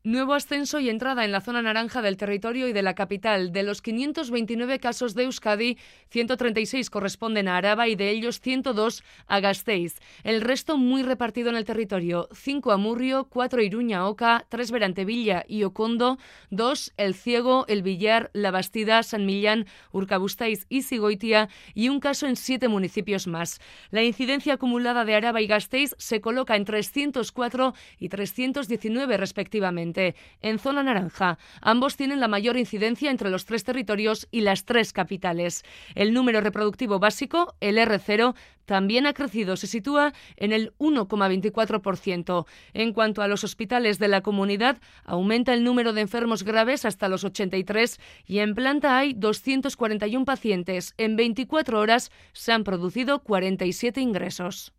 Nuevo ascenso y entrada en la zona naranja del territorio y de la capital. De los 529 casos de Euskadi, 136 corresponden a Araba y de ellos 102 a Gasteiz. El resto muy repartido en el territorio. 5 a Murrio, 4 a Iruña, Oca, 3 Berantevilla y Okondo, 2 El Ciego, El Villar, La Bastida, San Millán, Urkabustaiz y Sigoitia y un caso en 7 municipios más. La incidencia acumulada de Araba y Gasteiz se coloca en 304 y 319 respectivamente. En zona naranja, ambos tienen la mayor incidencia entre los 3 territorios y las 3 capitales. El número reproductivo básico, el R0, también ha crecido, se sitúa en el 1,24%. En cuanto a los hospitales de la comunidad, aumenta el número de enfermos graves hasta los 83 y en planta hay 241 pacientes. En 24 horas se han producido 47 ingresos.